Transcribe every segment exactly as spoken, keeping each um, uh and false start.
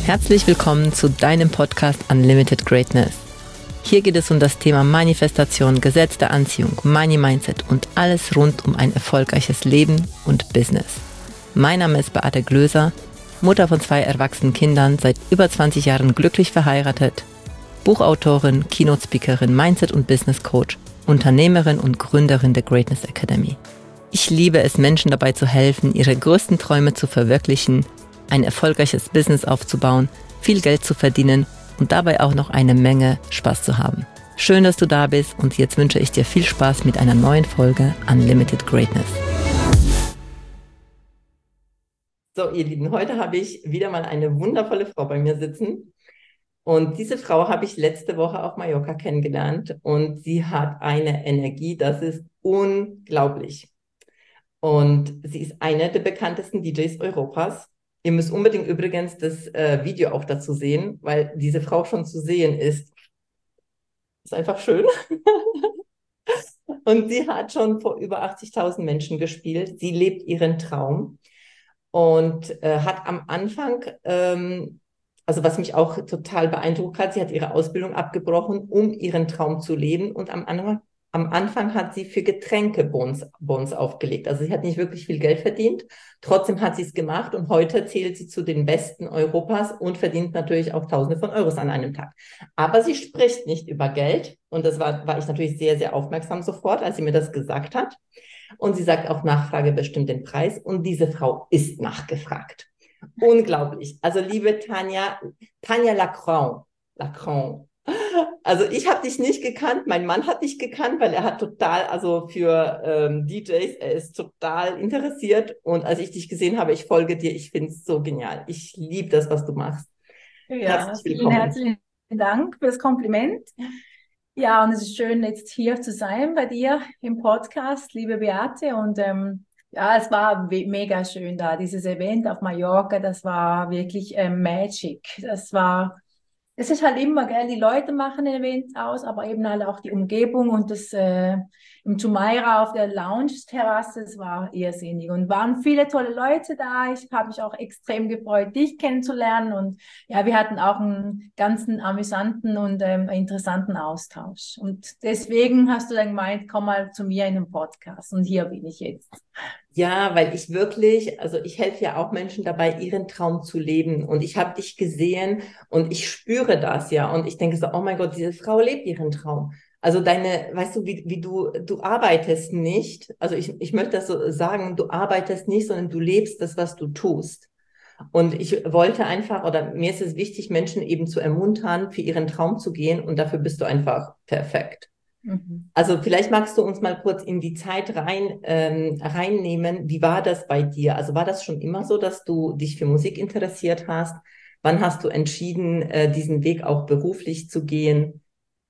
Herzlich willkommen zu deinem Podcast Unlimited Greatness. Hier geht es um das Thema Manifestation, Gesetz der Anziehung, Money Mindset und alles rund um ein erfolgreiches Leben und Business. Mein Name ist Beate Glöser, Mutter von zwei erwachsenen Kindern, seit über zwanzig Jahren glücklich verheiratet, Buchautorin, Keynote-Speakerin, Mindset- und Business-Coach, Unternehmerin und Gründerin der Greatness Academy. Ich liebe es, Menschen dabei zu helfen, ihre größten Träume zu verwirklichen, ein erfolgreiches Business aufzubauen, viel Geld zu verdienen und dabei auch noch eine Menge Spaß zu haben. Schön, dass du da bist und jetzt wünsche ich dir viel Spaß mit einer neuen Folge Unlimited Greatness. So, ihr Lieben, heute habe ich wieder mal eine wundervolle Frau bei mir sitzen. Und diese Frau habe ich letzte Woche auf Mallorca kennengelernt und sie hat eine Energie, das ist unglaublich. Und sie ist eine der bekanntesten D Js Europas. Ihr müsst unbedingt übrigens das äh, Video auch dazu sehen, weil diese Frau schon zu sehen ist. Ist einfach schön. Und sie hat schon vor über achtzigtausend Menschen gespielt. Sie lebt ihren Traum und äh, hat am Anfang, ähm, also was mich auch total beeindruckt hat, sie hat ihre Ausbildung abgebrochen, um ihren Traum zu leben. Und am Anfang, am Anfang hat sie für Getränke Bons, Bons aufgelegt. Also sie hat nicht wirklich viel Geld verdient. Trotzdem hat sie es gemacht und heute zählt sie zu den Besten Europas und verdient natürlich auch Tausende von Euros an einem Tag. Aber sie spricht nicht über Geld und das war, war ich natürlich sehr, sehr aufmerksam sofort, als sie mir das gesagt hat. Und sie sagt auch, Nachfrage bestimmt den Preis und diese Frau ist nachgefragt. Unglaublich. Also liebe Tanja, Tanja Lacron, Lacron. Also ich habe dich nicht gekannt, mein Mann hat dich gekannt, weil er hat total, also für ähm, D Js, er ist total interessiert und als ich dich gesehen habe, ich folge dir, ich finde es so genial. Ich liebe das, was du machst. Ja, Herzlich vielen willkommen. herzlichen Dank für das Kompliment. Ja, und es ist schön, jetzt hier zu sein bei dir im Podcast, liebe Beate. Und ähm, ja, es war we- mega schön da, dieses Event auf Mallorca, das war wirklich ähm, Magic. Das war, es ist halt immer, gell, die Leute machen ein Event aus, aber eben halt auch die Umgebung und das äh, im Jumeirah auf der Lounge-Terrasse, es war irrsinnig und waren viele tolle Leute da. Ich habe mich auch extrem gefreut, dich kennenzulernen und ja, wir hatten auch einen ganzen amüsanten und ähm, interessanten Austausch. Und deswegen hast du dann gemeint, komm mal zu mir in den Podcast und hier bin ich jetzt. Ja, weil ich wirklich, also ich helfe ja auch Menschen dabei, ihren Traum zu leben. Und ich habe dich gesehen und ich spüre das ja. Und ich denke so, oh mein Gott, diese Frau lebt ihren Traum. Also deine, weißt du, wie, wie du, du arbeitest nicht. Also ich, ich möchte das so sagen, du arbeitest nicht, sondern du lebst das, was du tust. Und ich wollte einfach, oder mir ist es wichtig, Menschen eben zu ermuntern, für ihren Traum zu gehen. Und dafür bist du einfach perfekt. Mhm. Also vielleicht magst du uns mal kurz in die Zeit rein, ähm, reinnehmen. Wie war das bei dir? Also war das schon immer so, dass du dich für Musik interessiert hast? Wann hast du entschieden, äh, diesen Weg auch beruflich zu gehen?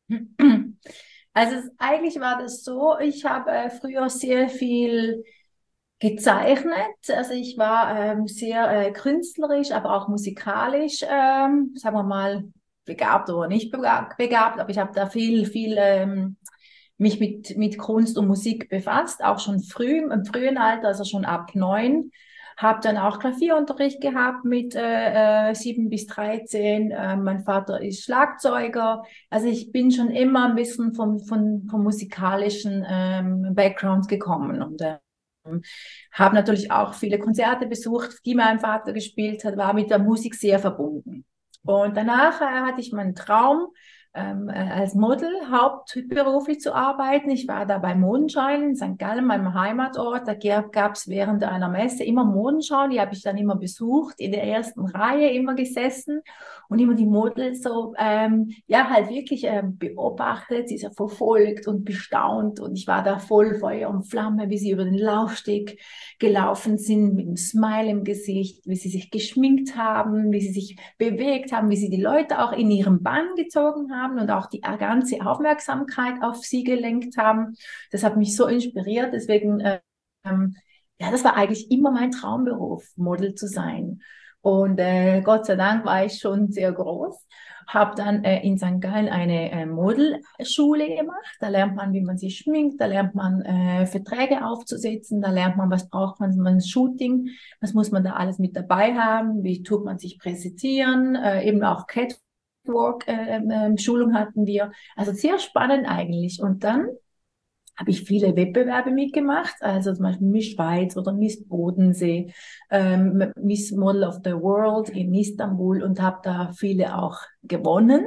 Also es, eigentlich war das so, ich habe äh, früher sehr viel gezeichnet. Also ich war ähm, sehr äh, künstlerisch, aber auch musikalisch, ähm, sagen wir mal, begabt oder nicht bega- begabt, aber ich habe da viel, viel ähm, mich mit, mit Kunst und Musik befasst, auch schon früh, im frühen Alter, also schon ab neun. Habe dann auch Klavierunterricht gehabt mit äh, äh, sieben bis dreizehn. Äh, mein Vater ist Schlagzeuger. Also ich bin schon immer ein bisschen vom, vom, vom musikalischen ähm, Background gekommen und äh, habe natürlich auch viele Konzerte besucht, die mein Vater gespielt hat, war mit der Musik sehr verbunden. Und danach äh, hatte ich meinen Traum, ähm, äh, als Model hauptberuflich zu arbeiten. Ich war da bei Modenschein in Sankt Gallen, meinem Heimatort. Da gab es während einer Messe immer Modenschauen, die habe ich dann immer besucht, in der ersten Reihe immer gesessen und immer die Models so, ähm, ja, halt wirklich ähm, beobachtet, sie so verfolgt und bestaunt. Und ich war da voll Feuer und Flamme, wie sie über den Laufsteg gelaufen sind, mit einem Smile im Gesicht, wie sie sich geschminkt haben, wie sie sich bewegt haben, wie sie die Leute auch in ihren Bann gezogen haben und auch die ganze Aufmerksamkeit auf sie gelenkt haben. Das hat mich so inspiriert. Deswegen, ähm, ja, das war eigentlich immer mein Traumberuf, Model zu sein. Und äh, Gott sei Dank war ich schon sehr groß. Habe dann äh, in Sankt Gallen eine äh, Modelschule gemacht. Da lernt man, wie man sich schminkt, da lernt man äh, Verträge aufzusetzen, da lernt man, was braucht man, man Shooting, was muss man da alles mit dabei haben, wie tut man sich präsentieren, äh, eben auch Catwalk äh, äh, Schulung hatten wir. Also sehr spannend eigentlich. Und dann habe ich viele Wettbewerbe mitgemacht, also zum Beispiel Miss Schweiz oder Miss Bodensee, ähm, Miss Model of the World in Istanbul und habe da viele auch gewonnen.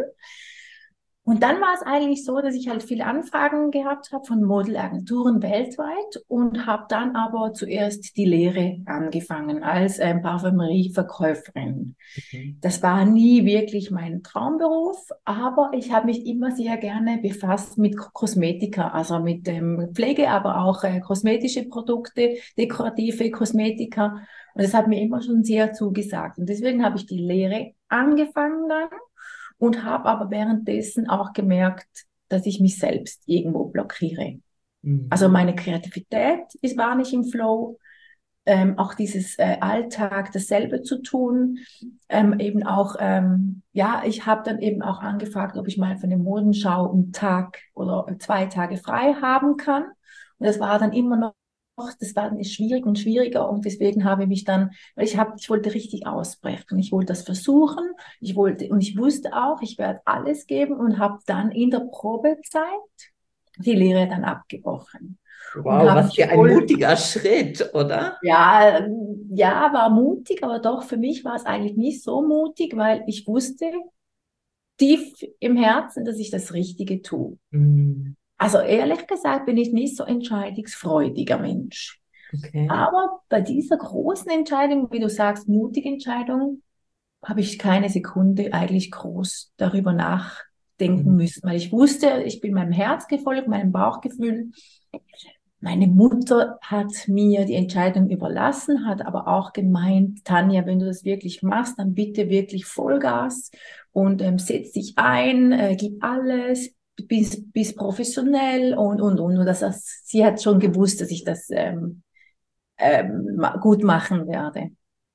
Und dann war es eigentlich so, dass ich halt viele Anfragen gehabt habe von Modelagenturen weltweit und habe dann aber zuerst die Lehre angefangen als ähm, Parfümerieverkäuferin. Mhm. Das war nie wirklich mein Traumberuf, aber ich habe mich immer sehr gerne befasst mit Kosmetika, also mit ähm, Pflege, aber auch äh, kosmetische Produkte, dekorative Kosmetika. Und das hat mir immer schon sehr zugesagt. Und deswegen habe ich die Lehre angefangen dann und habe aber währenddessen auch gemerkt, dass ich mich selbst irgendwo blockiere. Also Mhm. meine Kreativität ist, war nicht im Flow, ähm, auch dieses äh, Alltag dasselbe zu tun, ähm, eben auch, ähm, ja, ich habe dann eben auch angefragt, ob ich mal für eine Modenschau einen Tag oder zwei Tage frei haben kann. Und das war dann immer noch, das war dann schwierig und schwieriger und deswegen habe ich mich dann, weil ich habe, ich wollte richtig ausbrechen, ich wollte das versuchen, ich wollte und ich wusste auch, ich werde alles geben und habe dann in der Probezeit die Lehre dann abgebrochen und Wow, habe was mich für ein voll mutiger Schritt, oder? ja, ähm, ja, war mutig, aber doch für mich war es eigentlich nicht so mutig, weil ich wusste tief im Herzen, dass ich das Richtige tue. Mhm. Also ehrlich gesagt bin ich nicht so entscheidungsfreudiger Mensch. Okay. Aber bei dieser großen Entscheidung, wie du sagst, mutige Entscheidung, habe ich keine Sekunde eigentlich groß darüber nachdenken Mhm. müssen, weil ich wusste, ich bin meinem Herz gefolgt, meinem Bauchgefühl. Meine Mutter hat mir die Entscheidung überlassen, hat aber auch gemeint, Tanja, wenn du das wirklich machst, dann bitte wirklich Vollgas und ähm, setz dich ein, äh, gib alles, bis, bis professionell und, und, und. Und das, das, sie hat schon gewusst, dass ich das ähm, ähm, ma- gut machen werde.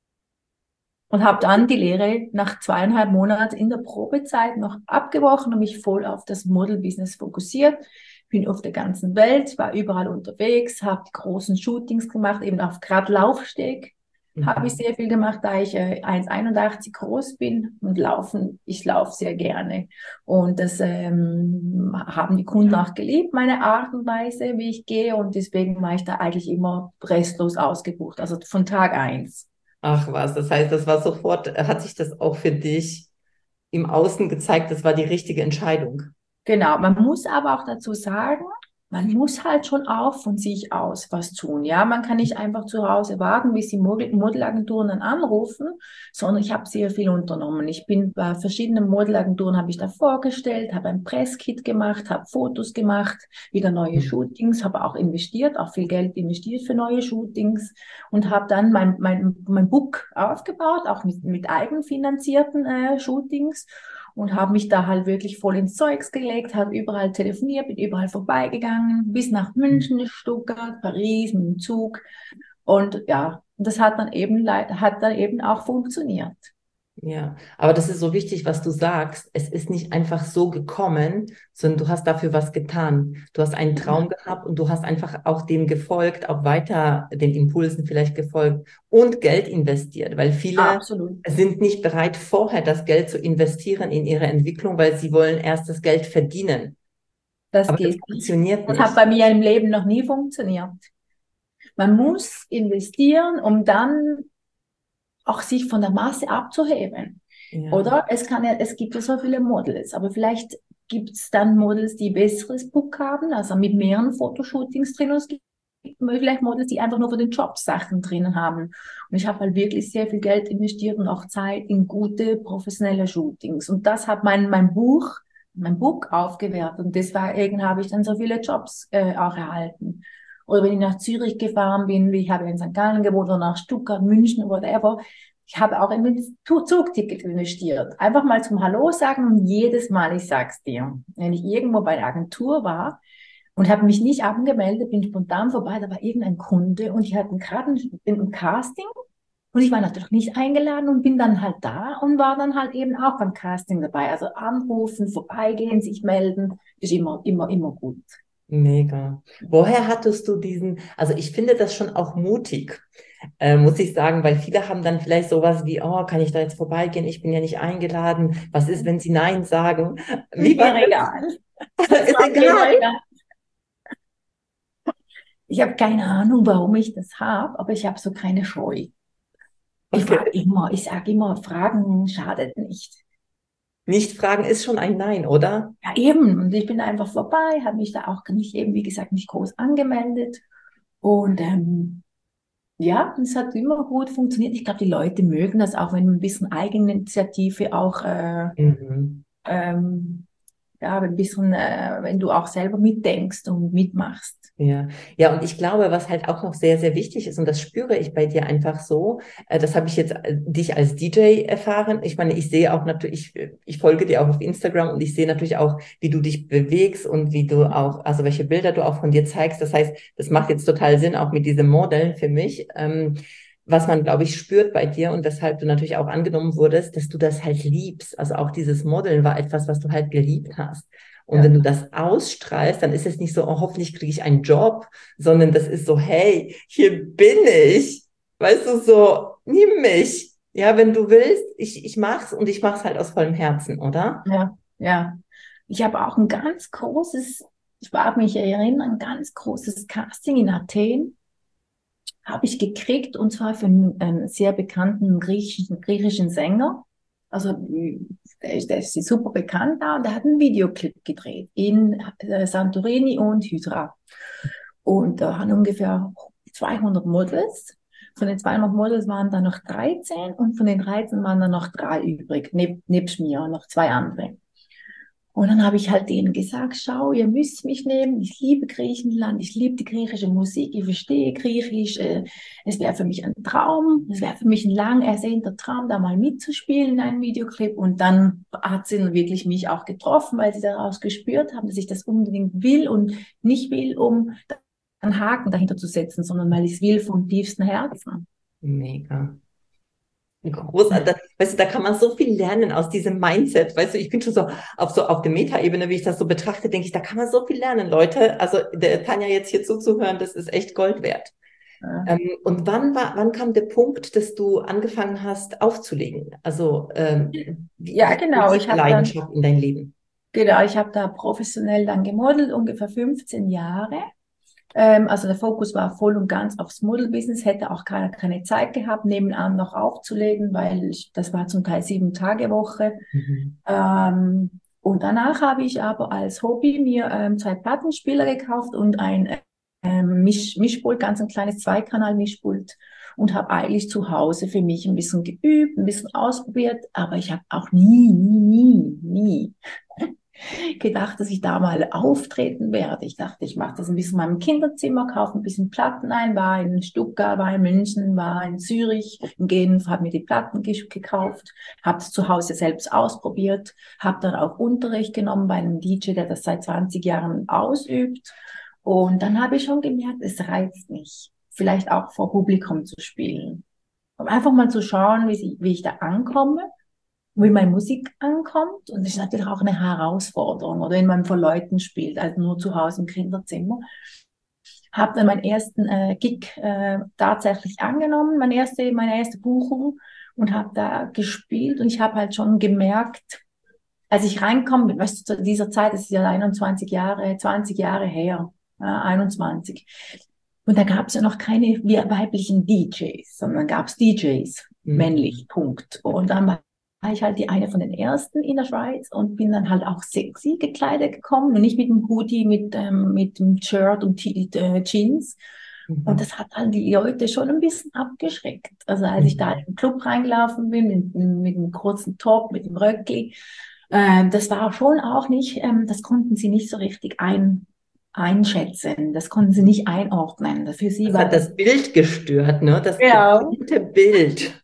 Und habe dann die Lehre nach zweieinhalb Monaten in der Probezeit noch abgebrochen und mich voll auf das Model-Business fokussiert. Bin auf der ganzen Welt, war überall unterwegs, habe die großen Shootings gemacht, eben auf gerade Laufsteg habe ich Mhm. sehr viel gemacht, da ich äh, eins Komma einundachtzig groß bin und laufen, ich laufe sehr gerne. Und das ähm, haben die Kunden auch geliebt, meine Art und Weise, wie ich gehe. Und deswegen war ich da eigentlich immer restlos ausgebucht, also von Tag eins. Ach was, das heißt, das war sofort, hat sich das auch für dich im Außen gezeigt, das war die richtige Entscheidung. Genau, man muss aber auch dazu sagen, man muss halt schon auch von sich aus was tun. Ja, man kann nicht einfach zu Hause warten, bis die Model Modelagenturen dann anrufen, sondern ich habe sehr viel unternommen. Ich bin bei verschiedenen Modelagenturen, habe ich da vorgestellt, habe ein Presskit gemacht, habe Fotos gemacht, wieder neue Mhm. Shootings, habe auch investiert, auch viel Geld investiert für neue Shootings und habe dann mein, mein, mein Book aufgebaut, auch mit, mit eigenfinanzierten äh, Shootings und habe mich da halt wirklich voll ins Zeugs gelegt, habe überall telefoniert, bin überall vorbeigegangen, bis nach München, Stuttgart, Paris mit dem Zug. Und ja, das hat dann eben, leid- hat dann eben auch funktioniert. Ja, aber das ist so wichtig, was du sagst. Es ist nicht einfach so gekommen, sondern du hast dafür was getan. Du hast einen Traum gehabt und du hast einfach auch dem gefolgt, auch weiter den Impulsen vielleicht gefolgt und Geld investiert, weil viele Absolut. sind nicht bereit, vorher das Geld zu investieren in ihre Entwicklung, weil sie wollen erst das Geld verdienen. Das Aber das geht nicht. funktioniert Das hat nicht. bei mir im Leben noch nie funktioniert. Man muss investieren, um dann auch sich von der Masse abzuheben. Ja. Oder es kann ja, es gibt ja so viele Models, aber vielleicht gibt es dann Models, die besseres Book haben, also mit mehreren Fotoshootings drin. Und es gibt vielleicht Models, die einfach nur für den Job Sachen drin haben. Und ich habe halt wirklich sehr viel Geld investiert und auch Zeit in gute professionelle Shootings. Und das hat mein, mein Buch, mein Book aufgewertet. Und deswegen habe ich dann so viele Jobs äh, auch erhalten. Oder wenn ich nach Zürich gefahren bin, wie ich habe in Sankt Gallen gewohnt oder nach Stuttgart, München, whatever. Ich habe auch in ein Zugticket investiert. Einfach mal zum Hallo sagen und jedes Mal, ich sag's dir, wenn ich irgendwo bei der Agentur war und habe mich nicht angemeldet, bin spontan vorbei, da war irgendein Kunde und die hatten gerade ein, ein Casting Und ich war natürlich nicht eingeladen und bin dann halt da und war dann halt eben auch beim Casting dabei. Also anrufen, vorbeigehen, sich melden, ist immer, immer, immer gut. Mega. Woher hattest du diesen, also ich finde das schon auch mutig, äh, muss ich sagen, weil viele haben dann vielleicht sowas wie, oh, kann ich da jetzt vorbeigehen? Ich bin ja nicht eingeladen. Was ist, wenn sie Nein sagen? Wie war Mir das? egal. Das Ist war mir immer egal. egal. Ich habe keine Ahnung, warum ich das habe, aber ich habe so keine Scheu. Ich frage Okay. immer, ich sage immer, Fragen schadet nicht. Nicht fragen ist schon ein Nein, oder? Ja, eben. Und ich bin einfach vorbei, habe mich da auch nicht eben, wie gesagt, nicht groß angemeldet. Und ähm, ja, es hat immer gut funktioniert. Ich glaube, die Leute mögen das auch, wenn man ein bisschen Eigeninitiative auch äh, Mhm. ähm, ja, ein bisschen, äh, wenn du auch selber mitdenkst und mitmachst. Ja, ja, und ich glaube, was halt auch noch sehr, sehr wichtig ist, und das spüre ich bei dir einfach so, äh, das habe ich jetzt äh, dich als D J erfahren. Ich meine, ich sehe auch natürlich, ich, ich folge dir auch auf Instagram und ich sehe natürlich auch, wie du dich bewegst und wie du auch, also welche Bilder du auch von dir zeigst. Das heißt, das macht jetzt total Sinn, auch mit diesem Modeln für mich. Ähm, was man, glaube ich, spürt bei dir und weshalb du natürlich auch angenommen wurdest, dass du das halt liebst. Also auch dieses Modeln war etwas, was du halt geliebt hast. Und wenn Ja, du das ausstrahlst, dann ist es nicht so, oh, hoffentlich kriege ich einen Job, sondern das ist so, hey, hier bin ich. Weißt du, so, nimm mich. Ja, wenn du willst, ich, ich mach's und ich mach's halt aus vollem Herzen, oder? ja, ja. Ich habe auch ein ganz großes, ich mag mich erinnern, ein ganz großes Casting in Athen habe ich gekriegt, und zwar für einen, einen sehr bekannten griechischen, griechischen Sänger. Also der ist, der ist super bekannt da und der hat einen Videoclip gedreht in äh, Santorini und Hydra. Und da waren ungefähr zweihundert Models. Von den zweihundert Models waren dann noch dreizehn und von den dreizehn waren dann noch drei übrig, neb, nebst mir und noch zwei andere. Und dann habe ich halt denen gesagt, schau, ihr müsst mich nehmen. Ich liebe Griechenland, ich liebe die griechische Musik, ich verstehe Griechisch. Äh, Es wäre für mich ein Traum, es wäre für mich ein lang ersehnter Traum, da mal mitzuspielen in einem Videoclip. Und dann hat sie wirklich mich auch getroffen, weil sie daraus gespürt haben, dass ich das unbedingt will und nicht will, um einen Haken dahinter zu setzen, sondern weil ich es will vom tiefsten Herzen. Mega. Großartig. Weißt du, da kann man so viel lernen aus diesem Mindset. Weißt du, ich bin schon so auf so auf der Metaebene, wie ich das so betrachte, denke ich, da kann man so viel lernen, Leute. Also der Tanja jetzt hier zuzuhören, das ist echt Gold wert. Ja. Ähm, und wann war, wann kam der Punkt, dass du angefangen hast aufzulegen? Also ähm, wie, Ja, wie kam genau. Ich diese habe dann, Leidenschaft in dein Leben? genau, ich habe da professionell dann gemodelt, ungefähr fünfzehn Jahre. Ähm, also der Fokus war voll und ganz aufs Model-Business, hätte auch keine, keine Zeit gehabt, nebenan noch aufzulegen, weil ich, das war zum Teil sieben Tage Woche. Mhm. Ähm, und danach habe ich aber als Hobby mir ähm, zwei Plattenspieler gekauft und ein ähm, Misch, Mischpult, ganz ein kleines Zweikanal-Mischpult, und habe eigentlich zu Hause für mich ein bisschen geübt, ein bisschen ausprobiert, aber ich habe auch nie, nie, nie, nie gedacht, dass ich da mal auftreten werde. Ich dachte, ich mache das ein bisschen in meinem Kinderzimmer, kaufe ein bisschen Platten ein, war in Stuttgart, war in München, war in Zürich, in Genf, habe mir die Platten ge gekauft, habe es zu Hause selbst ausprobiert, habe dann auch Unterricht genommen bei einem D J, der das seit zwanzig Jahren ausübt. Und dann habe ich schon gemerkt, es reizt mich, vielleicht auch vor Publikum zu spielen. Um einfach mal zu schauen, wie, sie, wie ich da ankomme, wie meine Musik ankommt. Und das ist natürlich auch eine Herausforderung, oder wenn man vor Leuten spielt, also nur zu Hause im Kinderzimmer. Habe dann meinen ersten äh, Gig äh, tatsächlich angenommen, meine erste, meine erste Buchung, und habe da gespielt. Und ich habe halt schon gemerkt, als ich reinkomme, weißt du, zu dieser Zeit, das ist ja einundzwanzig Jahre, zwanzig Jahre her, ja, einundzwanzig. Und da gab es ja noch keine weiblichen D Js, sondern gab es D Js, Mhm. männlich, Punkt. Und dann war ich halt die eine von den ersten in der Schweiz und bin dann halt auch sexy gekleidet gekommen und nicht mit dem Hoodie, mit, ähm, mit dem Shirt und T äh, Jeans. Und Mhm. das hat halt die Leute schon ein bisschen abgeschreckt. Also als ich da in Mhm. den Club reingelaufen bin, mit, mit einem kurzen Top, mit dem Röckli, ähm, das war schon auch nicht, ähm, das konnten sie nicht so richtig ein, einschätzen. Das konnten sie nicht einordnen. Für sie Das war hat das, das Bild gestört, ne? Das ja. berühmte Bild.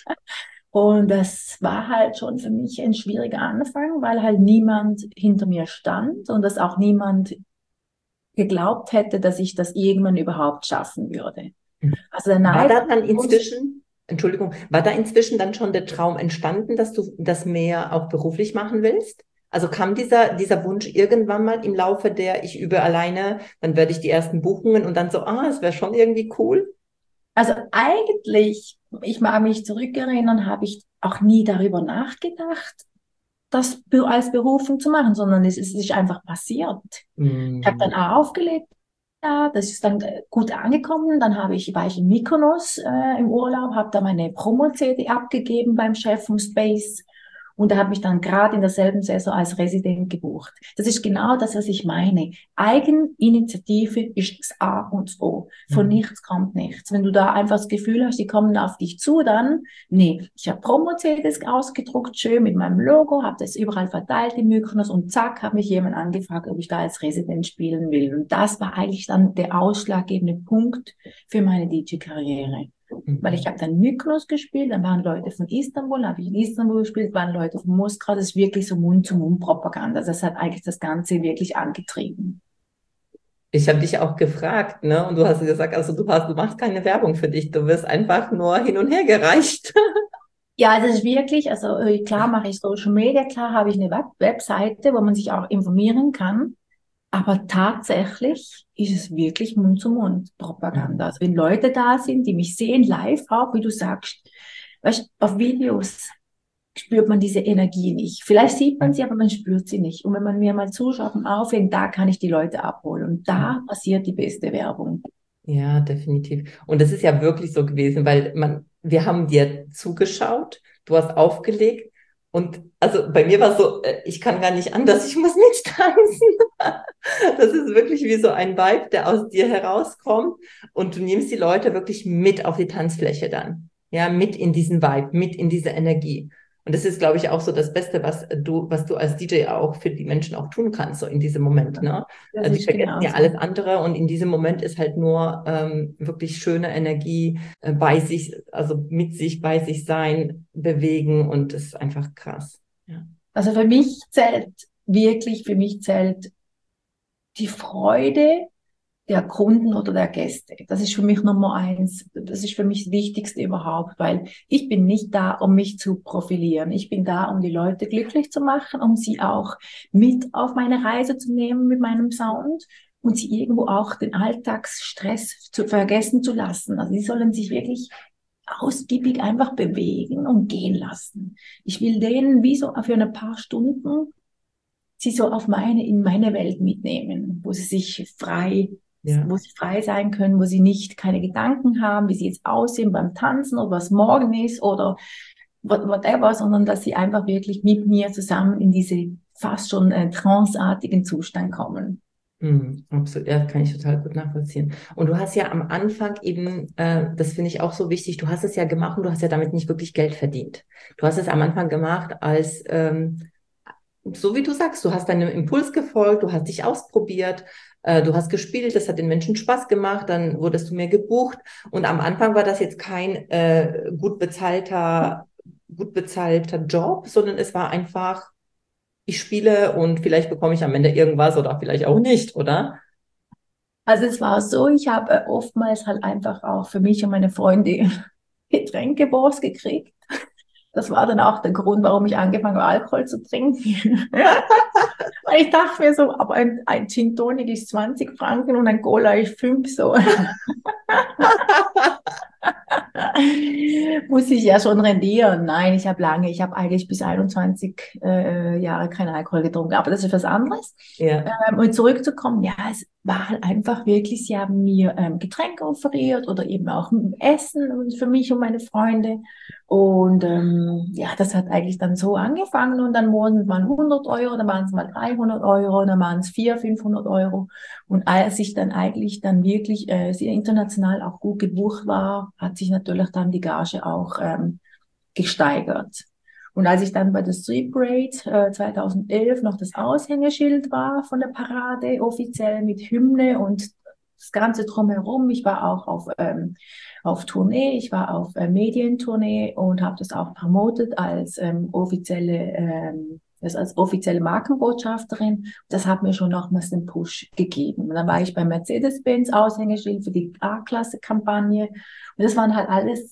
Und das war halt schon für mich ein schwieriger Anfang, weil halt niemand hinter mir stand und dass auch niemand geglaubt hätte, dass ich das irgendwann überhaupt schaffen würde. Also der War Neid da war dann groß. inzwischen? Entschuldigung, war da inzwischen dann schon der Traum entstanden, dass du das mehr auch beruflich machen willst? Also kam dieser, dieser Wunsch irgendwann mal im Laufe der, ich übe alleine, dann werde ich die ersten Buchungen und dann so, ah, es wäre schon irgendwie cool? Also eigentlich, ich mag mich zurückerinnern, habe ich auch nie darüber nachgedacht, das be- als Berufung zu machen, sondern es, es ist einfach passiert. Ich habe Hm. dann auch aufgelegt, ja, das ist dann äh, gut angekommen. Dann habe ich, war ich in Mykonos äh, im Urlaub, habe da meine Promo-C D abgegeben beim Chef vom Space und er hat mich dann gerade in derselben Saison als Resident gebucht. Das ist genau das, was ich meine. Eigeninitiative ist das A und das O. Von Hm. nichts kommt nichts. Wenn du da einfach das Gefühl hast, die kommen auf dich zu, dann, nee, ich habe Promo-C Ds ausgedruckt, schön mit meinem Logo, habe das überall verteilt in Mykonos und zack, hat mich jemand angefragt, ob ich da als Resident spielen will. Und das war eigentlich dann der ausschlaggebende Punkt für meine D J-Karriere. Weil ich Mhm. habe dann Mykonos gespielt, dann waren Leute von Istanbul, habe ich in Istanbul gespielt, waren Leute von Moskau, das ist wirklich so Mund-zu-Mund-Propaganda. Das hat eigentlich das Ganze wirklich angetrieben. Ich habe dich auch gefragt, ne? Und du hast gesagt, also du hast, du machst keine Werbung für dich, du wirst einfach nur hin und her gereicht. Ja, das ist wirklich, also äh, klar mache ich Social Media, klar habe ich eine Web Webseite, wo man sich auch informieren kann, aber tatsächlich ist es wirklich Mund-zu-Mund-Propaganda. Also Mhm. wenn Leute da sind, die mich sehen, live auch, wie du sagst, weißt, auf Videos spürt man diese Energie nicht. Vielleicht sieht man sie, aber man spürt sie nicht. Und wenn man mir mal zuschaut und aufhängt, da kann ich die Leute abholen. Und da passiert die beste Werbung. Ja, definitiv. Und das ist ja wirklich so gewesen, weil man, wir haben dir zugeschaut, du hast aufgelegt und also bei mir war es so, äh, ich kann gar nicht anders, ich muss mittanzen. Das ist wirklich wie so ein Vibe, der aus dir herauskommt und du nimmst die Leute wirklich mit auf die Tanzfläche dann. Ja, mit in diesen Vibe, mit in diese Energie. Und das ist, glaube ich, auch so das Beste, was du, was du als D J auch für die Menschen auch tun kannst, so in diesem Moment, ne? Das Äh, Die ist vergessen ja genauso. alles andere und in diesem Moment ist halt nur ähm, wirklich schöne Energie äh, bei sich, also mit sich, bei sich sein, bewegen und das ist einfach krass. Ja. Also für mich zählt wirklich, für mich zählt die Freude der Kunden oder der Gäste. Das ist für mich Nummer eins. Das ist für mich das Wichtigste überhaupt, weil ich bin nicht da, um mich zu profilieren. Ich bin da, um die Leute glücklich zu machen, um sie auch mit auf meine Reise zu nehmen mit meinem Sound und sie irgendwo auch den Alltagsstress zu vergessen zu lassen. Also sie sollen sich wirklich ausgiebig einfach bewegen und gehen lassen. Ich will denen wie so für ein paar Stunden sie so auf meine, in meine Welt mitnehmen, wo sie sich frei, Ja. wo sie frei sein können, wo sie nicht keine Gedanken haben, wie sie jetzt aussehen beim Tanzen oder was morgen ist oder whatever, sondern dass sie einfach wirklich mit mir zusammen in diese fast schon äh, tranceartigen Zustand kommen. Mhm, absolut, ja, kann ich total gut nachvollziehen. Und du hast ja am Anfang eben, äh, das finde ich auch so wichtig, du hast es ja gemacht und du hast ja damit nicht wirklich Geld verdient. Du hast es am Anfang gemacht als, ähm, so wie du sagst, du hast deinem Impuls gefolgt, du hast dich ausprobiert, äh, du hast gespielt, das hat den Menschen Spaß gemacht, dann wurdest du mehr gebucht und am Anfang war das jetzt kein äh, gut bezahlter, gut bezahlter Job, sondern es war einfach, ich spiele und vielleicht bekomme ich am Ende irgendwas oder vielleicht auch nicht, oder? Also es war so, ich habe äh, oftmals halt einfach auch für mich und meine Freunde Getränkebons gekriegt. Das war dann auch der Grund, warum ich angefangen habe, Alkohol zu trinken. Weil ich dachte mir so, aber ein, ein Gin Tonic ist zwanzig Franken und ein Cola ist fünf so. Muss ich ja schon rendieren. Nein, ich habe lange, ich habe eigentlich bis einundzwanzig äh, Jahre keinen Alkohol getrunken, aber das ist was anderes. Ja. Ähm, und zurückzukommen, ja, es war halt einfach wirklich, sie haben mir ähm, Getränke offeriert oder eben auch Essen für mich und meine Freunde. Und ähm, ja, das hat eigentlich dann so angefangen und dann wurden es mal hundert Euro, dann waren es mal dreihundert Euro, dann waren es vierhundert, fünfhundert Euro. Und als ich dann eigentlich dann wirklich äh, sehr international auch gut gebucht war, hat sich natürlich dann die Gage auch ähm, gesteigert. Und als ich dann bei der Street Parade äh, zweitausendelf noch das Aushängeschild war von der Parade, offiziell mit Hymne und das Ganze drumherum, ich war auch auf, ähm, auf Tournee, ich war auf äh, Medientournee und habe das auch promotet als ähm, offizielle, ähm, das als offizielle Markenbotschafterin. Das hat mir schon nochmals den Push gegeben. Und dann war ich bei Mercedes-Benz Aushängeschild für die A-Klasse-Kampagne. Und das waren halt alles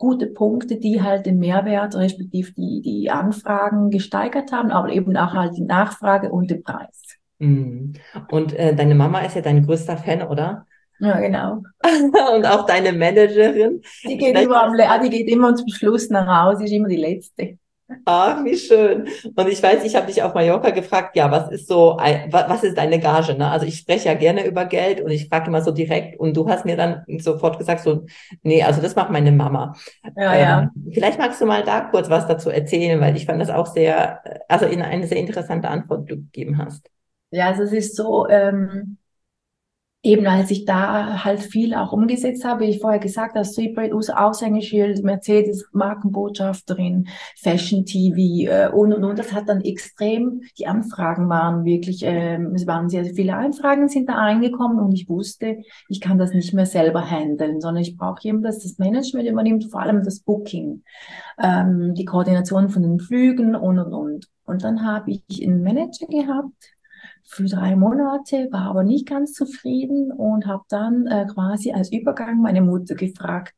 gute Punkte, die halt den Mehrwert, respektive die, die Anfragen gesteigert haben, aber eben auch halt die Nachfrage und den Preis. Mhm. Und äh, deine Mama ist ja dein größter Fan, oder? Ja, genau. Und auch deine Managerin. Die geht Vielleicht immer am, magst Le- du ah, mal, die geht immer zum Schluss nach Hause, ist immer die Letzte. ach, wie schön. Und ich weiß, ich habe dich auf Mallorca gefragt, ja, was ist so, ein- wa- was ist deine Gage, ne? Also ich spreche ja gerne über Geld und ich frage immer so direkt und du hast mir dann sofort gesagt, so, nee, also das macht meine Mama. Ja, Ähm, ja. vielleicht magst du mal da kurz was dazu erzählen, weil ich fand das auch sehr, äh, also in eine sehr interessante Antwort, die du gegeben hast. Ja, also es ist so, ähm, eben als ich da halt viel auch umgesetzt habe, wie ich vorher gesagt habe, Streetbrand, Aushängeschild, Mercedes, Markenbotschafterin, Fashion T V äh, und und und. Das hat dann extrem, die Anfragen waren wirklich, ähm, es waren sehr, sehr viele Anfragen sind da reingekommen und ich wusste, ich kann das nicht mehr selber handeln, sondern ich brauche jemanden, das das Management übernimmt, vor allem das Booking, ähm, die Koordination von den Flügen und und und. Und dann habe ich einen Manager gehabt, für drei Monate, war aber nicht ganz zufrieden und habe dann äh, quasi als Übergang meine Mutter gefragt,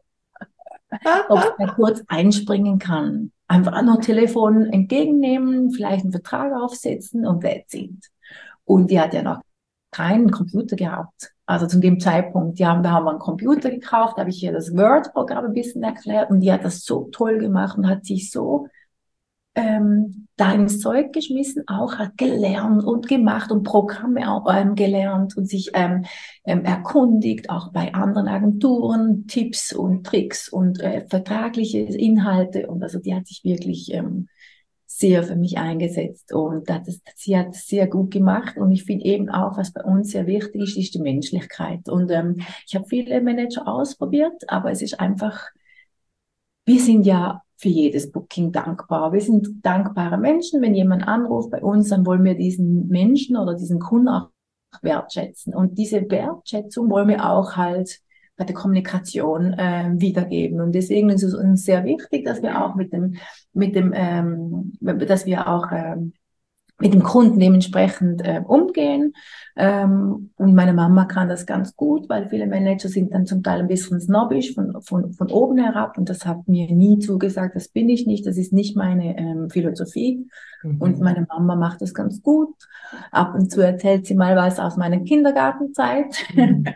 ob sie da kurz einspringen kann. Einfach nur Telefon entgegennehmen, vielleicht einen Vertrag aufsetzen und that's it. Und die hat ja noch keinen Computer gehabt. Also zu dem Zeitpunkt, die haben, da haben wir einen Computer gekauft, da habe ich ihr das Word-Programm ein bisschen erklärt und die hat das so toll gemacht und hat sich so ähm, da ins Zeug geschmissen, auch hat gelernt und gemacht und Programme auch ähm, gelernt und sich ähm, ähm, erkundigt, auch bei anderen Agenturen, Tipps und Tricks und äh, vertragliche Inhalte. Und also die hat sich wirklich ähm, sehr für mich eingesetzt und das, ist- sie hat es sehr gut gemacht. Und ich finde eben auch, was bei uns sehr wichtig ist, ist die Menschlichkeit. Und ähm, ich habe viele Manager ausprobiert, aber es ist einfach, wir sind ja für jedes Booking dankbar. Wir sind dankbare Menschen. Wenn jemand anruft bei uns, dann wollen wir diesen Menschen oder diesen Kunden auch wertschätzen. Und diese Wertschätzung wollen wir auch halt bei der Kommunikation äh, wiedergeben. Und deswegen ist es uns sehr wichtig, dass wir auch mit dem, mit dem, ähm, dass wir auch ähm, mit dem Kunden dementsprechend äh, umgehen. Ähm, und meine Mama kann das ganz gut, weil viele Manager sind dann zum Teil ein bisschen snobbisch von, von, von oben herab und das hat mir nie zugesagt, das bin ich nicht, das ist nicht meine ähm, Philosophie. Und Mhm. meine Mama macht das ganz gut. Ab und zu erzählt sie mal was aus meiner Kindergartenzeit. Mhm.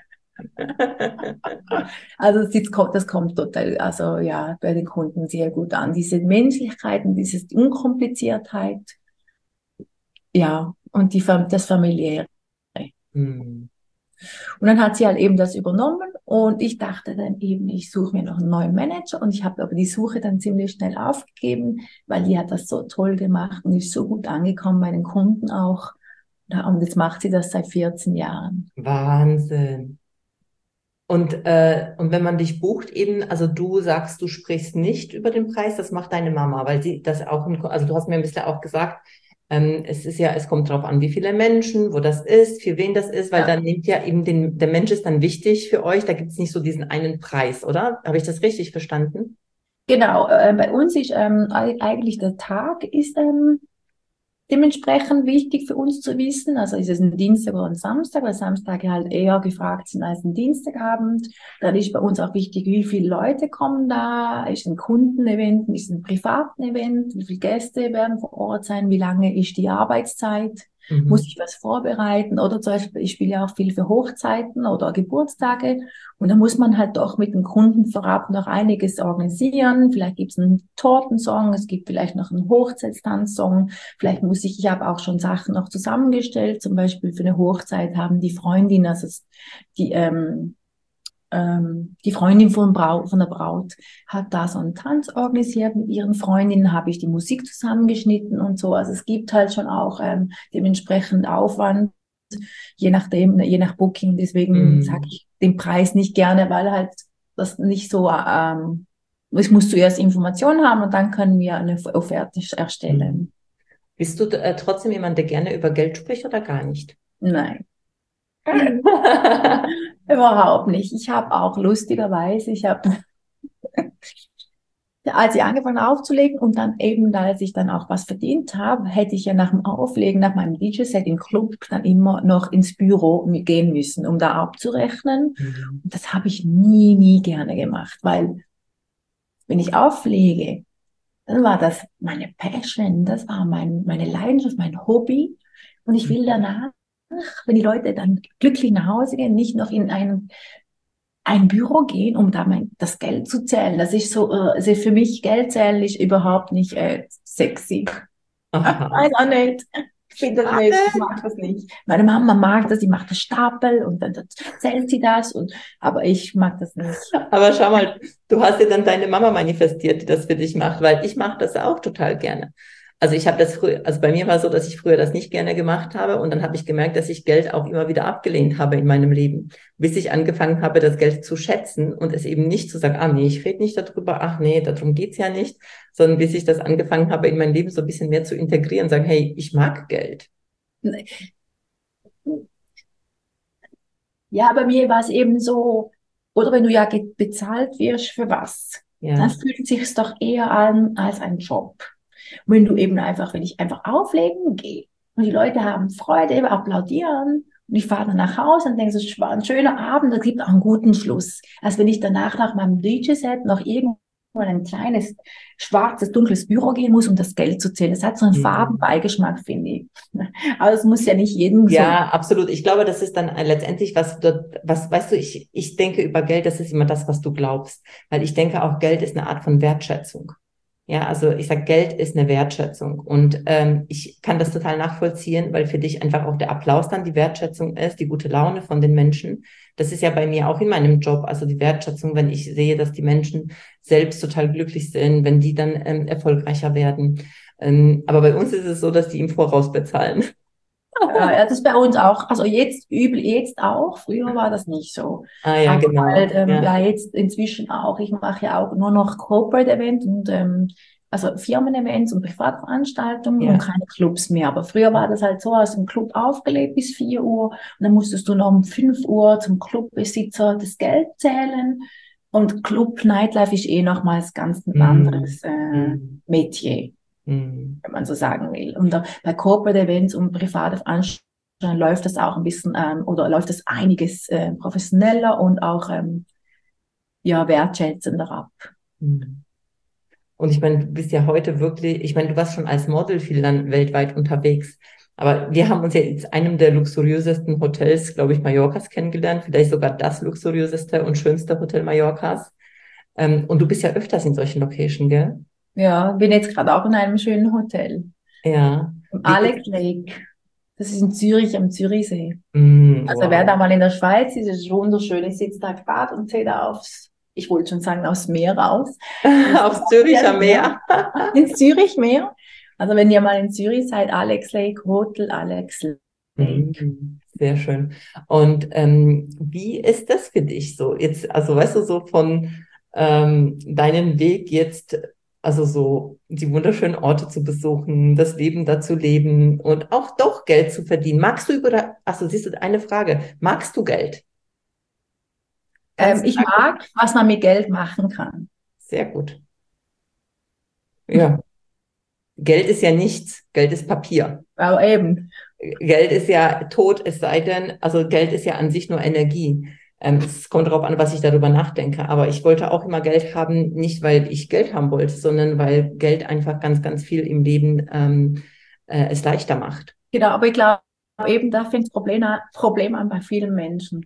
Also das, kommt- das kommt total, also ja, bei den Kunden sehr gut an. Diese Menschlichkeit und diese Unkompliziertheit, ja, und die, Fam- das Familiäre. Mhm. Und dann hat sie halt eben das übernommen und ich dachte dann eben, ich suche mir noch einen neuen Manager und ich habe aber die Suche dann ziemlich schnell aufgegeben, weil die hat das so toll gemacht und ist so gut angekommen bei den Kunden auch. Ja, und jetzt macht sie das seit vierzehn Jahren. Wahnsinn. Und, äh, und wenn man dich bucht, eben, also du sagst, du sprichst nicht über den Preis, das macht deine Mama, weil sie das auch, im- also du hast mir ein bisschen auch gesagt, ähm, es ist ja, es kommt drauf an, wie viele Menschen, wo das ist, für wen das ist, weil Ja. dann nimmt ja eben den, der Mensch ist dann wichtig für euch, da gibt es nicht so diesen einen Preis, oder? Habe ich das richtig verstanden? Genau, äh, bei uns ist ähm, eig- eigentlich der Tag ist ähm, dementsprechend wichtig für uns zu wissen. Also ist es ein Dienstag oder ein Samstag, weil Samstage halt eher gefragt sind als ein Dienstagabend. Dann ist bei uns auch wichtig, wie viele Leute kommen da, ist ein Kundenevent, ist ein privaten Event, wie viele Gäste werden vor Ort sein, wie lange ist die Arbeitszeit, muss Mhm. ich was vorbereiten oder zum Beispiel, ich spiele ja auch viel für Hochzeiten oder Geburtstage und da muss man halt doch mit dem Kunden vorab noch einiges organisieren. Vielleicht gibt es einen Tortensong, es gibt vielleicht noch einen Hochzeitstanzsong. Vielleicht muss ich, ich habe auch schon Sachen noch zusammengestellt, zum Beispiel für eine Hochzeit haben die Freundin, also die, ähm, ähm, die Freundin von, Braut, von der Braut hat da so einen Tanz organisiert mit ihren Freundinnen, habe ich die Musik zusammengeschnitten und so. Also es gibt halt schon auch ähm, dementsprechend Aufwand, je nachdem, je nach Booking. Deswegen sage Mhm. ich den Preis nicht gerne, weil halt das nicht so, ähm, ich muss zuerst Informationen haben und dann können wir eine Offerte Mhm. erstellen. Bist du äh, trotzdem jemand, der gerne über Geld spricht oder gar nicht? Nein. Überhaupt nicht. Ich habe auch lustigerweise, ich habe, als ich angefangen aufzulegen und dann eben, als ich dann auch was verdient habe, hätte ich ja nach dem Auflegen, nach meinem D J-Set im Club dann immer noch ins Büro gehen müssen, um da abzurechnen. Mhm. Und das habe ich nie, nie gerne gemacht, weil wenn ich auflege, dann war das meine Passion, das war mein, meine Leidenschaft, mein Hobby. Und ich will danach, wenn die Leute dann glücklich nach Hause gehen, nicht noch in ein, ein Büro gehen, um da mein, das Geld zu zählen. Das ist so, äh, also für mich Geld zählen ist überhaupt nicht äh, sexy. Aha. Nein, auch nicht. Ich finde das nicht, ich mag das nicht. Meine Mama mag das, die macht das Stapel und dann zählt sie das, und, aber ich mag das nicht. Aber schau mal, du hast ja dann deine Mama manifestiert, die das für dich macht, weil ich mache das auch total gerne. Also ich habe das früher, also bei mir war es so, dass ich früher das nicht gerne gemacht habe, und dann habe ich gemerkt, dass ich Geld auch immer wieder abgelehnt habe in meinem Leben, bis ich angefangen habe, das Geld zu schätzen und es eben nicht zu sagen, ah nee, ich rede nicht darüber, ach nee, darum geht's ja nicht, sondern bis ich das angefangen habe, in mein Leben so ein bisschen mehr zu integrieren, sagen, hey, ich mag Geld. Ja, bei mir war es eben so, oder wenn du ja ge- bezahlt wirst für was, dann Ja. fühlt es sich doch eher an als ein Job. Und wenn du eben einfach, wenn ich einfach auflegen gehe und die Leute haben Freude, applaudieren und ich fahre dann nach Hause und denke, es war ein schöner Abend, das gibt auch einen guten Schluss. Als wenn ich danach nach meinem D J-Set noch irgendwo in ein kleines, schwarzes, dunkles Büro gehen muss, um das Geld zu zählen. Das hat so einen Mhm. Farbenbeigeschmack, finde ich. Aber es muss ja nicht jedem so. Ja, absolut. Ich glaube, das ist dann äh, letztendlich, was du dort, was, weißt du, ich, ich denke über Geld, das ist immer das, was du glaubst. Weil ich denke auch, Geld ist eine Art von Wertschätzung. Ja, also ich sag, Geld ist eine Wertschätzung. Und ähm, ich kann das total nachvollziehen, weil für dich einfach auch der Applaus dann die Wertschätzung ist, die gute Laune von den Menschen. Das ist ja bei mir auch in meinem Job, also die Wertschätzung, wenn ich sehe, dass die Menschen selbst total glücklich sind, wenn die dann ähm, erfolgreicher werden. Ähm, aber bei uns ist es so, dass die im Voraus bezahlen. Ja, ja, das ist bei uns auch, also jetzt übel, jetzt auch, früher war das nicht so. Ah ja, Aber halt, genau. ähm, Ja, ja, jetzt inzwischen auch, ich mache ja auch nur noch Corporate Events und ähm, also Firmen-Events und Privatveranstaltungen und ja. keine Clubs mehr. Aber früher war das halt so, hast du im Club aufgelegt bis vier Uhr und dann musstest du noch um fünf Uhr zum Clubbesitzer das Geld zählen. Und Club Nightlife ist eh nochmals ganz ein Hm, anderes äh, hm, Metier, hm, wenn man so sagen will. Und da, bei Corporate Events und private Veranstaltungen läuft das auch ein bisschen ähm, oder läuft das einiges äh, professioneller und auch ähm, ja, wertschätzender ab. hm. Und ich meine, du bist ja heute wirklich, ich meine, du warst schon als Model viel dann weltweit unterwegs. Aber wir haben uns ja jetzt einem der luxuriösesten Hotels, glaube ich, Mallorcas kennengelernt, vielleicht sogar das luxuriöseste und schönste Hotel Mallorcas. Ähm, und du bist ja öfters in solchen Locations, gell? Ja, bin jetzt gerade auch in einem schönen Hotel. Ja. Im Wie Alex ist, Lake. Das ist in Zürich am Zürichsee. mm, Also wer da wow. mal in der Schweiz ist, ist wunderschön. Ich sitze da gerade und sehe da aufs, ich wollte schon sagen, aufs Meer raus. Das Aufs Züricher ja, Meer. ins Zürich Meer. Also wenn ihr mal in Zürich seid, Alex Lake, Hotel Alex Lake. Mhm, sehr schön. Und ähm, wie ist das für dich so? Jetzt, also weißt du, so von ähm, deinen Weg jetzt, also so die wunderschönen Orte zu besuchen, das Leben da zu leben und auch doch Geld zu verdienen. Magst du über, also siehst du, eine Frage, magst du Geld? Ähm, Ganz ich klar, mag, was man mit Geld machen kann. sehr gut. Ja, Geld ist ja nichts, Geld ist Papier. Aber eben, Geld ist ja tot, es sei denn, also Geld ist ja an sich nur Energie. Ähm, es kommt darauf an, was ich darüber nachdenke. Aber ich wollte auch immer Geld haben, nicht weil ich Geld haben wollte, sondern weil Geld einfach ganz, ganz viel im Leben ähm, äh, es leichter macht. genau, aber ich glaube eben, da fängt das Problem an, Problem an bei vielen Menschen.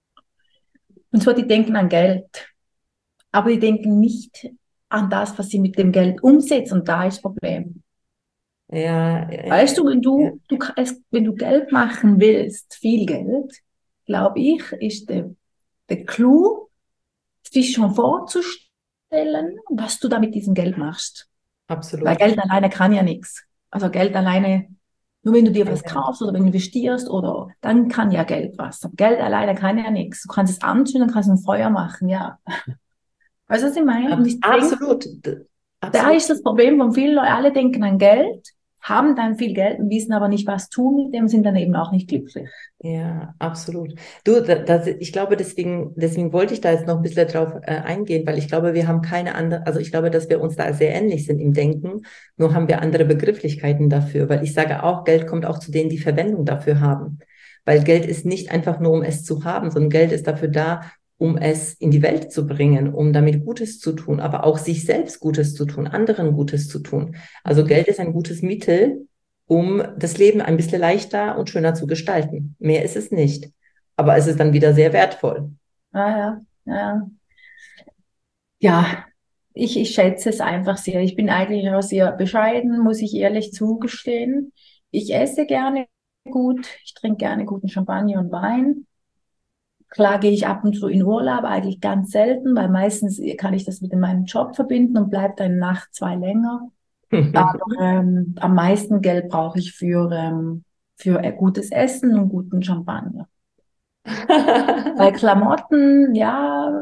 Und zwar, die denken an Geld, aber die denken nicht an das, was sie mit dem Geld umsetzen. Und da ist das Problem. Ja, äh, Weißt du, wenn ja, du, du kannst, wenn du Geld machen willst, viel Geld, glaube ich, ist der, der Clou, sich schon vorzustellen, was du da mit diesem Geld machst. Weil absolut. Geld alleine kann ja nichts. Also Geld alleine, nur wenn du dir Kann was ja nicht. kaufst oder wenn du investierst oder, dann kann ja Geld was. Aber Geld alleine kann ja nichts. Du kannst es anzünden, kannst ein Feuer machen, ja. Weißt du, was ich meine? Und Ab- ich denke, Absolut. D- da Absolut. ist das Problem von vielen Leuten, alle denken an Geld, haben dann viel Geld und wissen aber nicht, was tun mit dem, sind dann eben auch nicht glücklich. Ja, absolut. Du, da, das, ich glaube, deswegen, deswegen wollte ich da jetzt noch ein bisschen drauf äh, eingehen, weil ich glaube, wir haben keine andere, also ich glaube, dass wir uns da sehr ähnlich sind im Denken, nur haben wir andere Begrifflichkeiten dafür, weil ich sage auch, Geld kommt auch zu denen, die Verwendung dafür haben. Weil Geld ist nicht einfach nur, um es zu haben, sondern Geld ist dafür da, um es in die Welt zu bringen, um damit Gutes zu tun, aber auch sich selbst Gutes zu tun, anderen Gutes zu tun. Also Geld ist ein gutes Mittel, um das Leben ein bisschen leichter und schöner zu gestalten. Mehr ist es nicht. Aber es ist dann wieder sehr wertvoll. Ah, ja, ja. Ja, ich, ich schätze es einfach sehr. Ich bin eigentlich auch sehr bescheiden, muss ich ehrlich zugestehen. Ich esse gerne gut, ich trinke gerne guten Champagner und Wein. Klar gehe ich ab und zu in Urlaub, eigentlich ganz selten, weil meistens kann ich das mit meinem Job verbinden und bleibe dann Nacht, zwei länger. Aber ähm, am meisten Geld brauche ich für, ähm, für äh, gutes Essen und guten Champagner. Bei Klamotten, ja,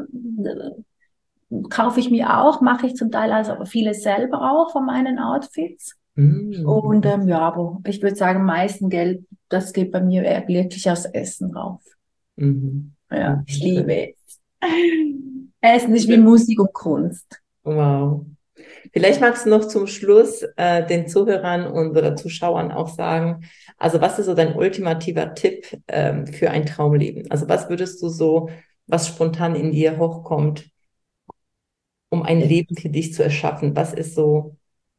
äh, kaufe ich mir auch, mache ich zum Teil also aber vieles selber auch von meinen Outfits. Und Mm. ähm, ja, aber ich würde sagen, am meisten Geld, das geht bei mir eher wirklich aufs Essen drauf. Mhm. Ja, ich Mhm. liebe es. Essen ist wie Musik und Kunst. Wow. Vielleicht magst du noch zum Schluss äh, den Zuhörern und oder Zuschauern auch sagen, also was ist so dein ultimativer Tipp ähm, für ein Traumleben? Also was würdest du so, was spontan in dir hochkommt, um ein Leben für dich zu erschaffen? Was ist so?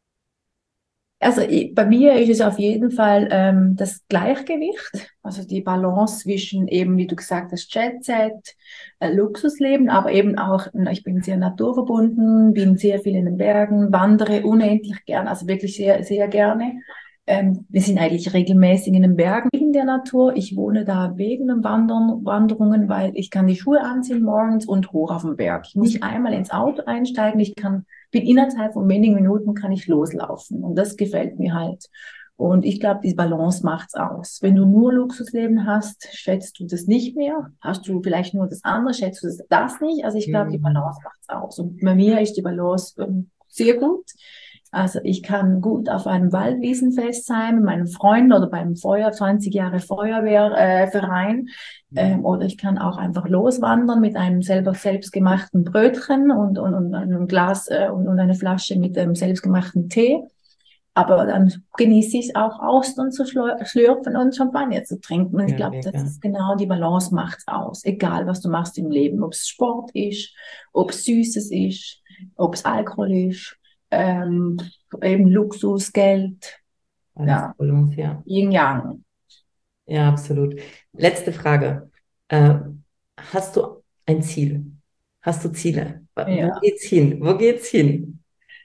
Also ich, bei mir ist es auf jeden Fall ähm, das Gleichgewicht, also die Balance zwischen eben, wie du gesagt hast, Jet-Set, äh, Luxusleben, aber eben auch, na, ich bin sehr naturverbunden, bin sehr viel in den Bergen, wandere unendlich gern, also wirklich sehr, sehr gerne. Ähm, wir sind eigentlich regelmäßig in den Bergen in der Natur. Ich wohne da wegen den Wandern, Wanderungen, weil ich kann die Schuhe anziehen morgens und hoch auf den Berg. Ich muss nicht einmal ins Auto einsteigen, ich kann bin innerhalb von wenigen Minuten kann ich loslaufen und das gefällt mir halt. Und ich glaube, die Balance macht's aus. Wenn du nur Luxusleben hast, schätzt du das nicht mehr. Hast du vielleicht nur das andere, schätzt du das, das nicht. Also ich glaube, die Mhm. Balance macht's aus. Und bei mir ist die Balance ähm, sehr gut. Also ich kann gut auf einem Waldwiesenfest sein, mit meinem Freund oder beim Feuer, zwanzig Jahre Feuerwehrverein. Äh, Verein. Ähm, oder ich kann auch einfach loswandern mit einem selber selbstgemachten Brötchen und, und, und einem Glas äh, und, und eine Flasche mit einem selbstgemachten Tee. Aber dann genieße ich es auch, Austern zu schlürfen und Champagner zu trinken. Und ich Ja, glaube, das mega. ist genau die Balance macht's aus. Egal, was du machst im Leben. Ob es Sport ist, ob es Süßes ist, ob es Alkohol ist, ähm, eben Luxus, Geld, Alles ja, Balance, ja. Yin-Yang. Ja, absolut. Letzte Frage. Äh, hast du ein Ziel? Hast du Ziele? Wo Ja. geht's hin? Wo geht's hin?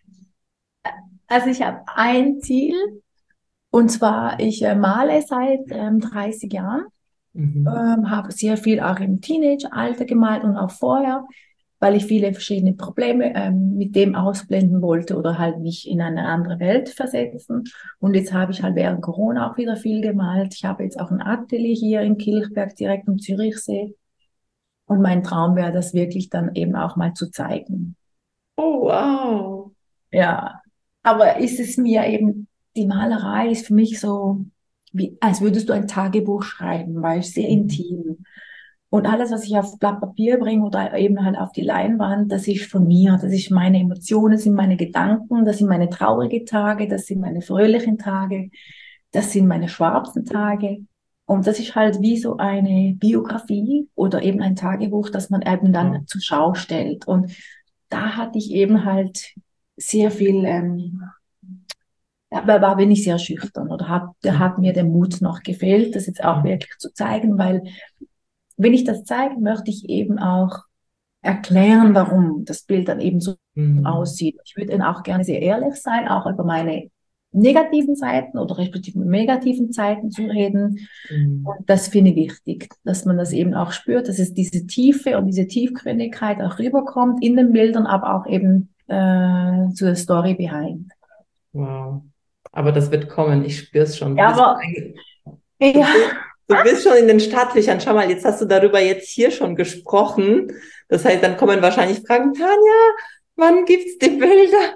Also ich habe ein Ziel, und zwar, ich äh, male seit ähm, dreißig Jahren, Mhm. ähm, habe sehr viel auch im Teenageralter gemalt und auch vorher, weil ich viele verschiedene Probleme ähm, mit dem ausblenden wollte oder halt mich in eine andere Welt versetzen. Und jetzt habe ich halt während Corona auch wieder viel gemalt. Ich habe jetzt auch ein Atelier hier in Kilchberg direkt am Zürichsee. Und mein Traum wäre, das wirklich dann eben auch mal zu zeigen. Oh, wow. Ja, aber ist es mir eben, die Malerei ist für mich so, wie, als würdest du ein Tagebuch schreiben, weil es sehr Mhm. intim. Und alles, was ich auf Blatt Papier bringe oder eben halt auf die Leinwand, das ist von mir, das ist meine Emotionen, das sind meine Gedanken, das sind meine traurigen Tage, das sind meine fröhlichen Tage, das sind meine schwarzen Tage. Und das ist halt wie so eine Biografie oder eben ein Tagebuch, das man eben dann Wow. zur Schau stellt. Und da hatte ich eben halt sehr viel, ähm, ja, da war bin ich sehr schüchtern oder hat, da hat mir der Mut noch gefehlt, das jetzt auch Mhm. wirklich zu zeigen, weil wenn ich das zeige, möchte ich eben auch erklären, warum das Bild dann eben so Mhm. aussieht. Ich würde dann auch gerne sehr ehrlich sein, auch über meine negativen Seiten oder respektive negativen Zeiten zu reden. Mhm. Und das finde ich wichtig, dass man das eben auch spürt, dass es diese Tiefe und diese Tiefgründigkeit auch rüberkommt in den Bildern, aber auch eben äh, zu der Story behind. Wow. Aber das wird kommen. Ich spüre es schon. Du Ja, bist, aber ein- du ja, bist, du bist schon in den Startlöchern. Schau mal, jetzt hast du darüber jetzt hier schon gesprochen. Das heißt, dann kommen wahrscheinlich Fragen, Tanja, wann gibt's die Bilder?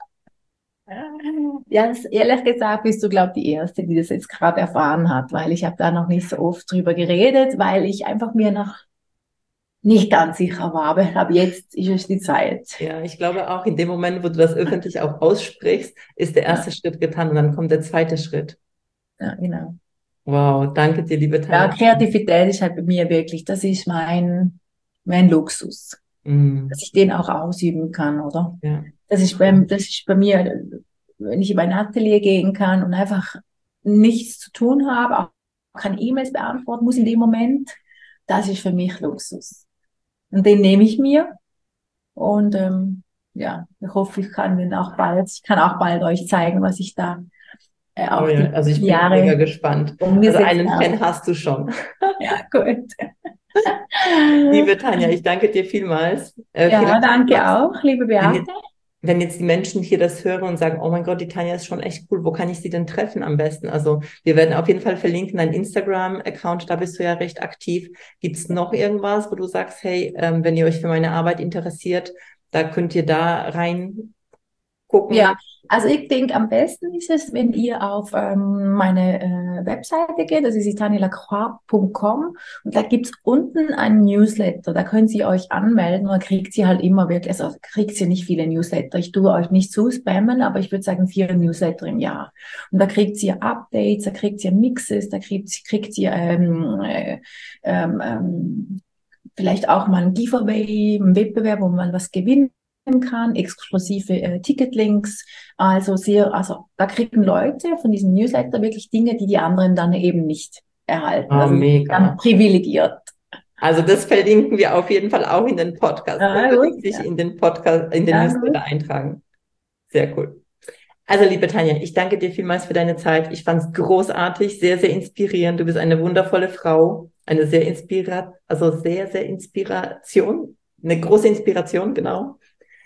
ja, das, ehrlich gesagt bist du, glaube ich, die Erste, die das jetzt gerade erfahren hat, weil ich habe da noch nicht so oft drüber geredet, weil ich einfach mir noch nicht ganz sicher war. Aber ab jetzt ist es die Zeit. Ja, ich glaube auch in dem Moment, wo du das öffentlich auch aussprichst, ist der Ja, erste Schritt getan und dann kommt der zweite Schritt. ja, genau. Wow, danke dir, liebe Ja, Tanja. Kreativität ist halt bei mir wirklich, das ist mein, wie ein Luxus, Mhm. dass ich den auch ausüben kann, oder? Ja. Das ist bei, das ist bei mir, wenn ich in mein Atelier gehen kann und einfach nichts zu tun habe, auch keine E-Mails beantworten muss in dem Moment, das ist für mich Luxus. Und den nehme ich mir und ähm, ja, ich hoffe, ich kann den auch bald, ich kann auch bald euch zeigen, was ich da äh, Oh auch ja, die also ich bin mega Jahre gespannt. Also umgesetzt einen habe. Fan hast du schon. Ja, gut. Liebe Tanja, ich danke dir vielmals. Äh, Ja, vielleicht danke magst auch, liebe wenn Beate. jetzt, wenn jetzt die Menschen hier das hören und sagen, oh mein Gott, die Tanja ist schon echt cool, wo kann ich sie denn treffen am besten? Also wir werden auf jeden Fall verlinken, dein Instagram-Account, da bist du ja recht aktiv. Gibt es noch irgendwas, wo du sagst, hey, ähm, wenn ihr euch für meine Arbeit interessiert, da könnt ihr da reingucken? Ja, also ich denke, am besten ist es, wenn ihr auf ähm, meine äh, Webseite geht, das ist itanielacroix punkt com und da gibt's unten einen Newsletter, da könnt ihr euch anmelden und dann kriegt ihr halt immer wirklich, also kriegt ihr nicht viele Newsletter, ich tue euch nicht zu spammen, aber ich würde sagen vier Newsletter im Jahr. Und da kriegt ihr Updates, da kriegt ihr Mixes, da kriegt, kriegt ihr ähm, äh, ähm, ähm, vielleicht auch mal ein Giveaway, ein Wettbewerb, wo man was gewinnt kann, exklusive äh, Ticketlinks, also sehr, also da kriegen Leute von diesem Newsletter wirklich Dinge, die die anderen dann eben nicht erhalten. Oh, Also mega. dann privilegiert. Also das verlinken wir auf jeden Fall auch in den Podcast. Ja, Unbedingt gut. sich Ja, in den Podcast, in den ja, Newsletter gut. eintragen. Sehr cool. Also, liebe Tanja, ich danke dir vielmals für deine Zeit. Ich fand es großartig, sehr, sehr inspirierend. Du bist eine wundervolle Frau, eine sehr inspira, also sehr, sehr Inspiration, eine große Inspiration, genau.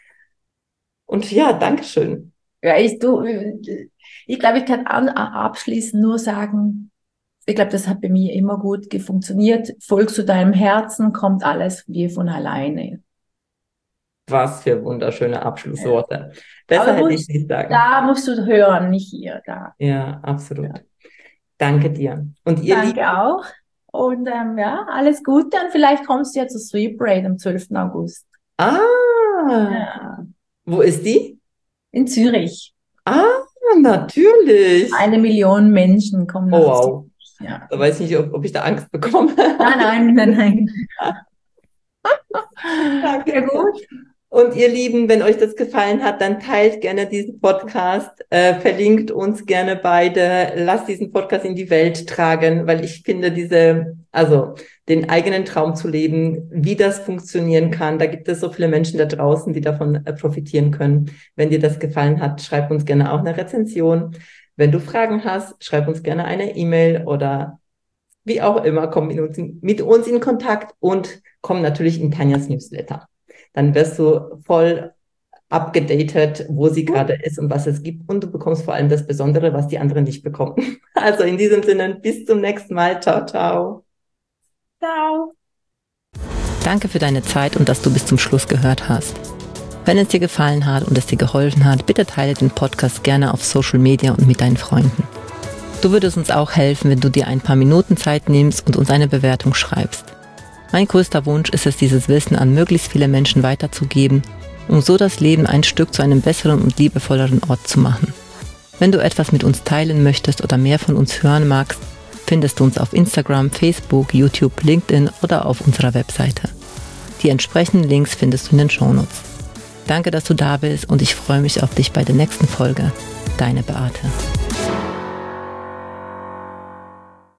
Und ja, Dankeschön. Ja, ich, du, ich glaube, ich kann an, abschließend nur sagen, ich glaube, das hat bei mir immer gut funktioniert. Folgst du deinem Herzen, kommt alles wie von alleine. Was für wunderschöne Ja. Abschlussworte. Besser Aber hätte ich musst, nicht sagen. da musst du hören, nicht hier, da. Ja, absolut. Danke dir. Und ihr Lieben, Danke auch. Und ähm, ja, alles Gute. Und vielleicht kommst du ja zur Sweet Parade am zwölften August. ah, Ja, wo ist die? in Zürich. Ah, natürlich. Eine Million Menschen kommen Oh, nach Zürich. wow. Ja. Da weiß ich nicht, ob, ob ich da Angst bekomme. Nein, nein, nein, nein. Danke Ja, dir. gut. Und ihr Lieben, wenn euch das gefallen hat, dann teilt gerne diesen Podcast, äh, verlinkt uns gerne beide, lasst diesen Podcast in die Welt tragen, weil ich finde diese, also den eigenen Traum zu leben, wie das funktionieren kann, da gibt es so viele Menschen da draußen, die davon äh, profitieren können. Wenn dir das gefallen hat, schreib uns gerne auch eine Rezension. Wenn du Fragen hast, schreib uns gerne eine E-Mail oder wie auch immer, komm mit uns in, mit uns in Kontakt und komm natürlich in Tanjas Newsletter. Dann wirst du voll abgedatet, wo sie gerade ist und was es gibt. Und du bekommst vor allem das Besondere, was die anderen nicht bekommen. Also in diesem Sinne, bis zum nächsten Mal. Ciao, ciao. Ciao. Danke für deine Zeit und dass du bis zum Schluss gehört hast. Wenn es dir gefallen hat und es dir geholfen hat, bitte teile den Podcast gerne auf Social Media und mit deinen Freunden. Du würdest uns auch helfen, wenn du dir ein paar Minuten Zeit nimmst und uns eine Bewertung schreibst. Mein größter Wunsch ist es, dieses Wissen an möglichst viele Menschen weiterzugeben, um so das Leben ein Stück zu einem besseren und liebevolleren Ort zu machen. Wenn du etwas mit uns teilen möchtest oder mehr von uns hören magst, findest du uns auf Instagram, Facebook, YouTube, LinkedIn oder auf unserer Webseite. Die entsprechenden Links findest du in den Shownotes. Danke, dass du da bist und ich freue mich auf dich bei der nächsten Folge. Deine Beate.